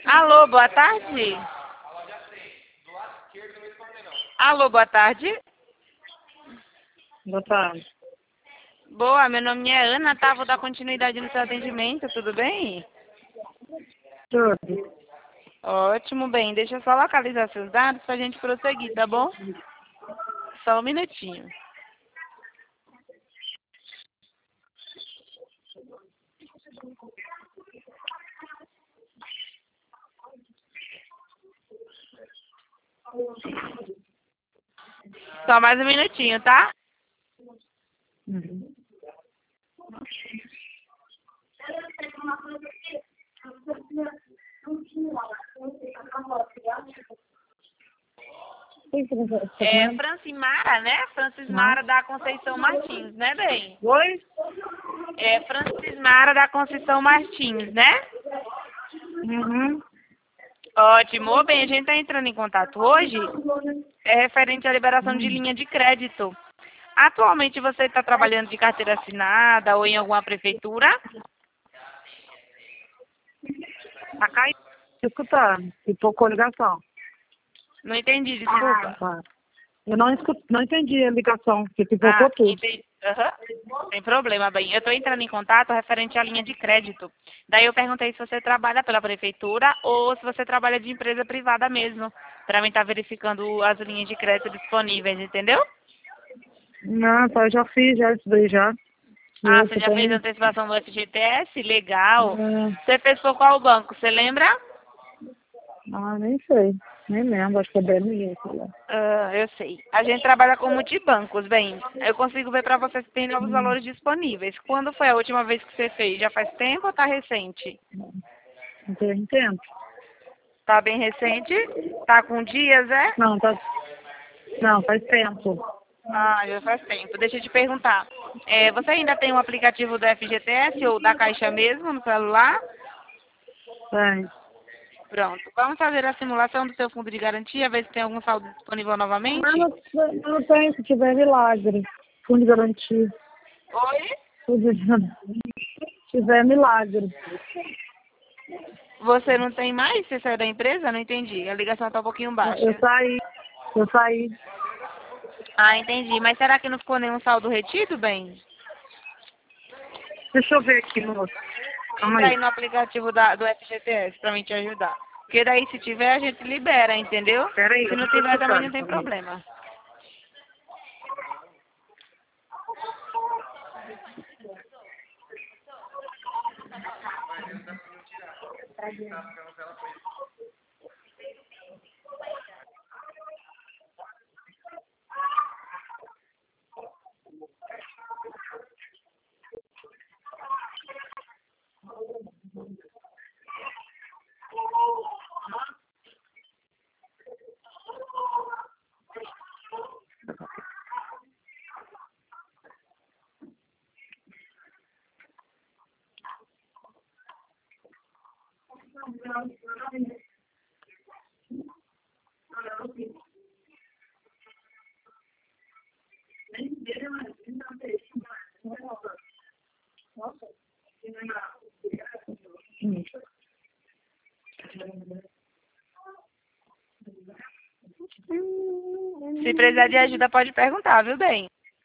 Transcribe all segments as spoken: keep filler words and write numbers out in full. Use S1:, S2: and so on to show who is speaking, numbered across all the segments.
S1: Alô, boa tarde. Alô, boa tarde.
S2: Boa tarde.
S1: Boa, meu nome é Ana, tá? Vou dar continuidade no seu atendimento, tudo bem?
S2: Tudo.
S1: Ótimo, bem. Deixa eu só localizar seus dados pra gente prosseguir, tá bom? Só um minutinho. Só mais um minutinho, tá?
S2: Uhum. Quem que você tá
S1: É
S2: comendo?
S1: Francimara, né?
S2: Não?
S1: Francismara da Conceição Martins, né, bem?
S2: Oi?
S1: É Francismara da Conceição Martins, né?
S2: Uhum.
S1: Ótimo. Ô, bem, a gente está entrando em contato hoje, é referente à liberação de
S2: Hum.
S1: linha de crédito. Atualmente você está trabalhando de carteira assinada ou em alguma prefeitura?
S2: Tá caindo. Escutando. E tocou a ligação.
S1: Não entendi,
S2: Ah,
S1: desculpa.
S2: tá. Eu não, escut... não entendi a ligação, porque
S1: Ah,
S2: pipocou tudo.
S1: entendi. Aham. Sem problema, bem. Eu estou entrando em contato referente à linha de crédito. Daí eu perguntei se você trabalha pela prefeitura ou se você trabalha de empresa privada mesmo, para mim estar verificando as linhas de crédito disponíveis, entendeu?
S2: Não, tá, eu já fiz já isso daí já. E
S1: Ah,
S2: eu
S1: você
S2: só
S1: já fez a
S2: tenho.
S1: antecipação do F G T S? Legal.
S2: É...
S1: Você fez por qual banco? Você lembra?
S2: Ah, nem sei. Nem lembro, acho que é B M G, sei lá.
S1: Ah, eu sei. A gente trabalha com multibancos. Bem, eu consigo ver para você se tem novos
S2: Hum,
S1: valores disponíveis. Quando foi a última vez que você fez? Já faz tempo ou tá recente?
S2: não tem tempo.
S1: Tá bem recente? Tá com dias, é?
S2: Não, tá. Não, faz tempo.
S1: Ah, já faz tempo. Deixa eu te perguntar. É, você ainda tem um aplicativo do F G T S ou da Caixa mesmo no celular?
S2: Tem.
S1: Pronto. Vamos fazer a simulação do seu fundo de garantia, ver se tem algum saldo disponível
S2: Mas
S1: novamente?
S2: não, não tem, se tiver milagre. Fundo de garantia.
S1: Oi?
S2: Fundo de garantia. Se tiver milagre.
S1: Você não tem mais? Você saiu da empresa? Não entendi. A ligação está um pouquinho
S2: Eu
S1: baixa.
S2: saí. Eu saí.
S1: Ah, entendi. Mas será que não ficou nenhum saldo retido, bem?
S2: Deixa eu ver aqui, moço. Calma
S1: Entra
S2: aí.
S1: aí no aplicativo da, do F G T S pra mim te ajudar. Porque daí, se tiver, a gente libera, entendeu?
S2: Pera aí,
S1: Se
S2: eu
S1: não
S2: não tô
S1: tiver, também não
S2: escutando.
S1: tem
S2: Calma aí.
S1: problema.
S2: Hum.
S1: Se precisar de ajuda, pode perguntar, viu, bem?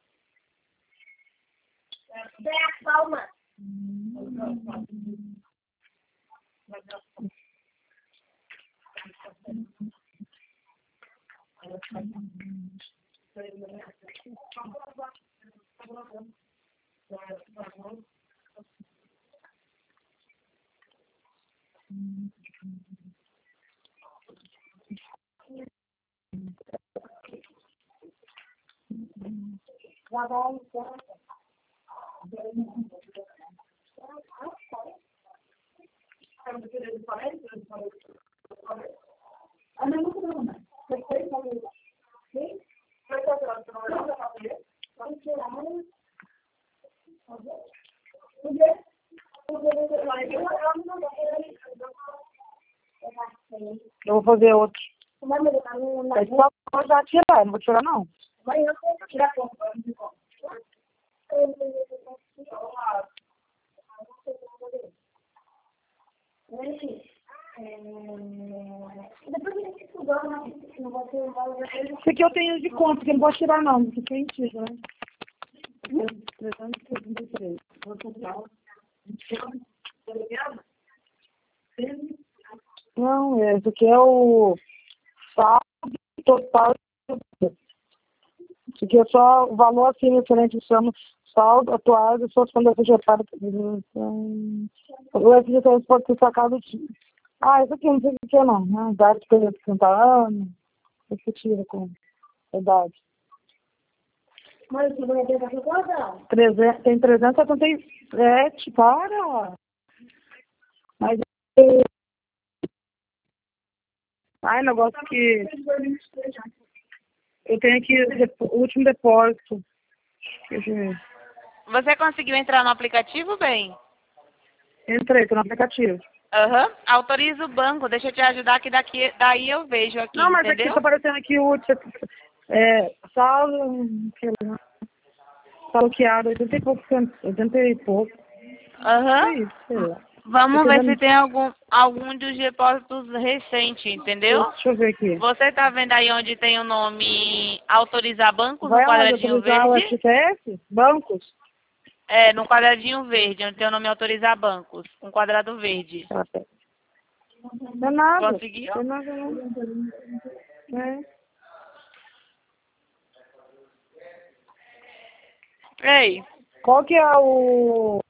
S2: Eu vou fazer outro. É só vou já tirar, não vou tirar não. Esse aqui eu tenho de conta, que eu não posso tirar não, porque tem tira, né? trezentos e trinta e três. Não, é, esse aqui é o saldo total. Isso aqui é só o valor assim referente chama saldo atual de suas contas projetadas. O F G T S pode ser sacado. Ah, isso aqui não sei o que é não. Né? Idade de cinquenta anos. Isso tira com idade.
S3: Mas você vai ter que guardar.
S2: Tem trezentos e setenta e sete, para. Mas ai, negócio que eu tenho aqui o último depósito. Deixa eu ver.
S1: Você conseguiu entrar no aplicativo, bem?
S2: Entrei, tô no aplicativo.
S1: Aham. Uhum. Autoriza o banco, deixa eu te ajudar que daqui, daí eu vejo aqui,
S2: não, mas
S1: entendeu?
S2: aqui tá aparecendo aqui o último. É, saldo, tá bloqueado, oitenta e pouco, oitenta e pouco.
S1: Aham.
S2: É isso, sei lá.
S1: Vamos
S2: Tô
S1: ver
S2: querendo-
S1: se tem algum, algum dos depósitos recentes, entendeu?
S2: Deixa eu ver aqui.
S1: Você tá vendo aí onde tem o nome autorizar bancos,
S2: Vai
S1: no
S2: aonde
S1: quadradinho
S2: autorizar o
S1: verde?
S2: F G T S? Bancos?
S1: É, no quadradinho verde, onde tem o nome autorizar bancos. Um quadrado verde.
S2: Tá, tá. Não é nada.
S1: Conseguiu?
S2: Não é nada, não. É.
S1: Ei,
S2: Qual que é o...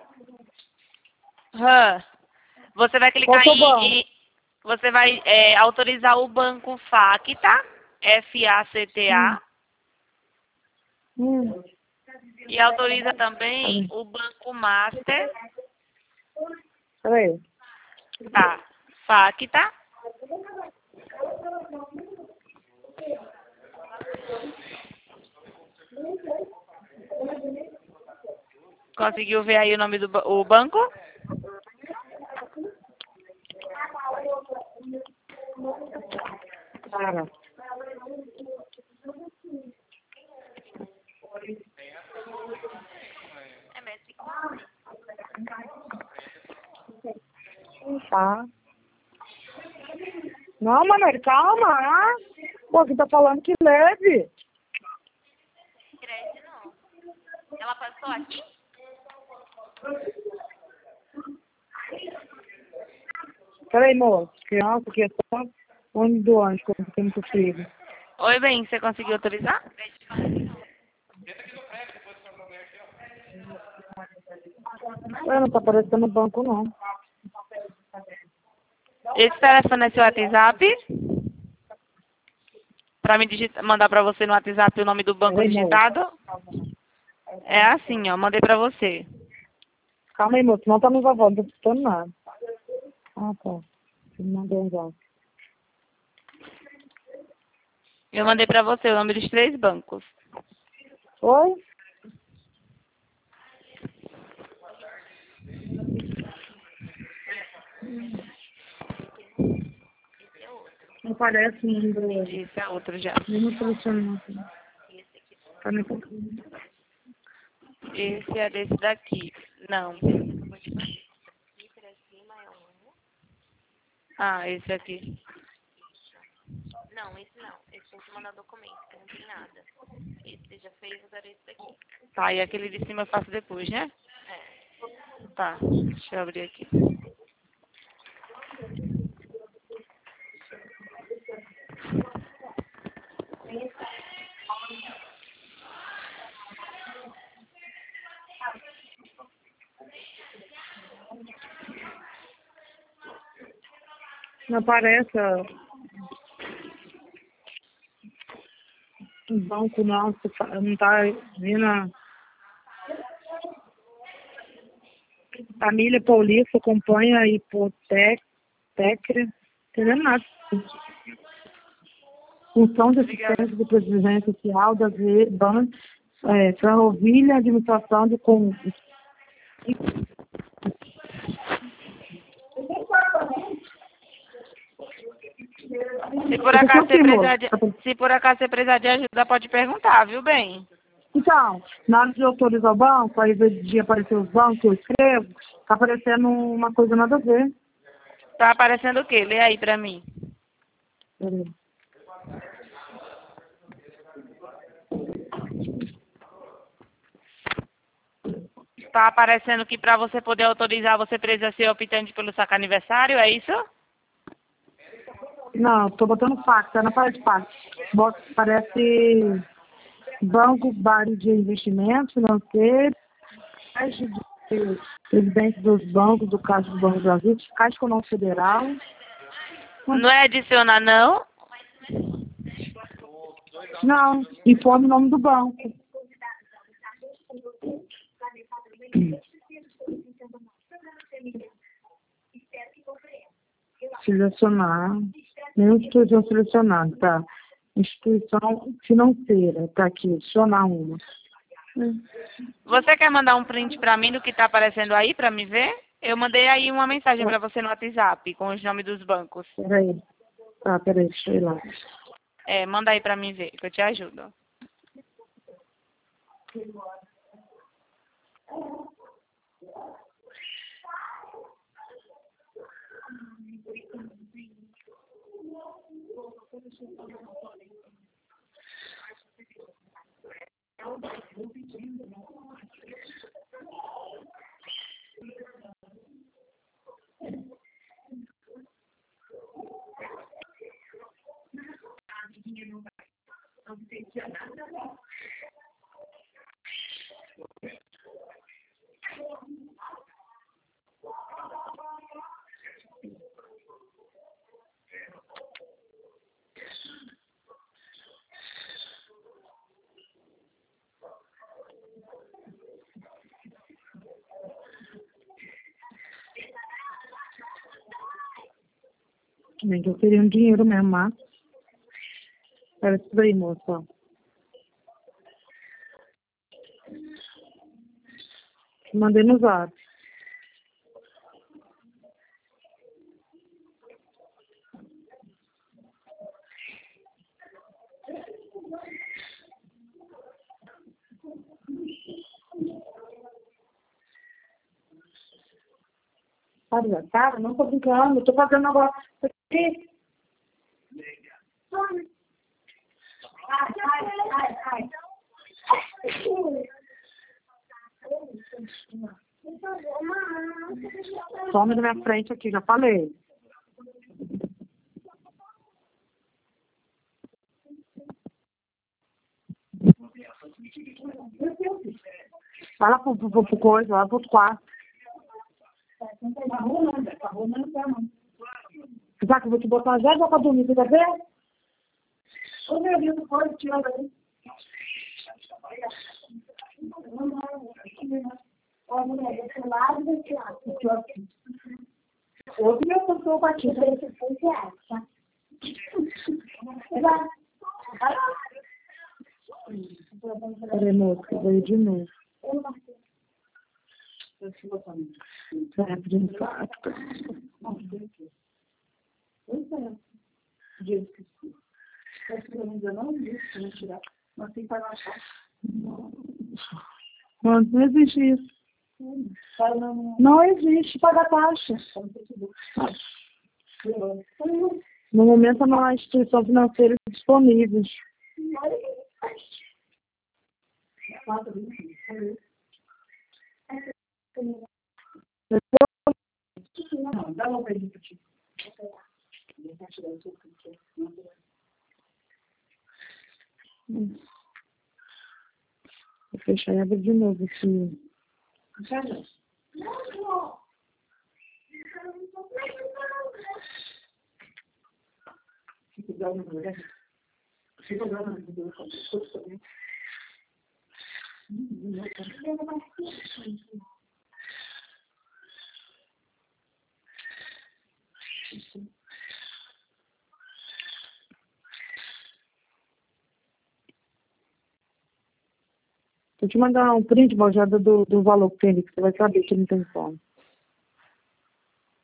S1: Hã? Você vai clicar
S2: Qual que é o
S1: em,
S2: banco?
S1: em- você vai é, autorizar o banco FACTA, F A C T A,
S2: Hum.
S1: e autoriza também o banco Master,
S2: Peraí.
S1: tá? FACTA. Conseguiu ver aí o nome do ba- o banco?
S2: Para. Tá. Não, Manoel, calma. Ah. Pô, você tá falando que leve.
S1: Ela passou aqui?
S2: Peraí, moço. Criança, que é só ônibus do ônibus, como tem muito filho.
S1: Oi, bem, você conseguiu autorizar?
S2: Ué, não tá aparecendo no banco, não.
S1: Esse telefone é seu WhatsApp? Pra me digita- mandar pra você no WhatsApp o nome do banco
S2: Peraí, moço.
S1: digitado? É assim, ó, mandei pra você.
S2: Calma aí, moço. Não tá no vovó, não tô escutando nada. Ah, tá. Você me mandou um zap.
S1: Eu mandei pra você o nome dos três bancos.
S2: Oi? Não parece o número.
S1: Esse é outro já.
S2: Nem no telefone. Tá no...
S1: Esse é desse daqui. Não. Ah, esse aqui. Não, esse não. Esse tem que mandar documento, que não tem nada. Esse já fez, agora esse daqui. Tá, e aquele de cima eu faço depois, né? É. Tá, deixa eu abrir aqui.
S2: Não aparece ó, o banco, não. Não tá vindo a família Paulista, acompanha a hipoteca, entendendo nada. Função de assistência do presidente social da Ban, é, Ferrovia, administração de com
S1: Se por acaso você precisar de, se por acaso você precisar de ajuda, pode perguntar, viu, bem?
S2: Então, na hora de autorizar o banco, aí de aparecer os bancos que eu escrevo, tá aparecendo uma coisa nada a ver.
S1: Tá aparecendo o quê? Lê aí pra mim.
S2: Peraí.
S1: tá aparecendo que para você poder autorizar, você precisa ser optante pelo saque aniversário, é isso?
S2: Não, tô botando fax, tá na parede fax. Bota, parece banco, vários de investimento financeiro, caixa de presidente dos bancos, do Caixa do Banco do Brasil, Caixa Econômica Federal.
S1: Não é adicionar, não?
S2: Não, informe o nome do banco. Selecionar. Nenhuma instituição selecionada, tá? Instituição financeira, tá aqui, adicionar uma.
S1: Você quer mandar um print para mim do que está aparecendo aí, para me ver? Eu mandei aí uma mensagem para você no WhatsApp, com os nomes dos bancos.
S2: Peraí. Tá, peraí, deixa eu ir lá.
S1: É, manda aí para mim ver, que eu te ajudo.
S2: Bem que eu queria um dinheiro mesmo, mas... Era isso aí, moça. Mandei no zap. Olha, cara, não tô brincando, tô fazendo negócio aqui. Ai, ai, ai, ai. Some na minha frente aqui, já falei. Vai lá pro, pro, pro, pro coisa, vai lá pro outro quarto. Sabe que eu vou te botar já já pra dormir, você quer ver? Ô, meu Deus, pode tirar daí. Ó, mulher, desse lado desse lado. Outro meu cantor aqui. Peraí, moço, eu vou ir de novo. Vai abrir um fato. Não, não existe isso. Não existe pagar taxa. No momento não há instituição financeira disponível. Não, dá uma pergunta pra ti. Vou fechar e abrir de novo aqui. Fica dando mulher. Fica dando mulher. Vou te mandar um print, Bojada, do, do valor que tem, que você vai saber que não tem fome.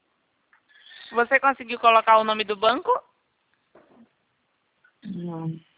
S1: Você conseguiu colocar o nome do banco?
S2: Não.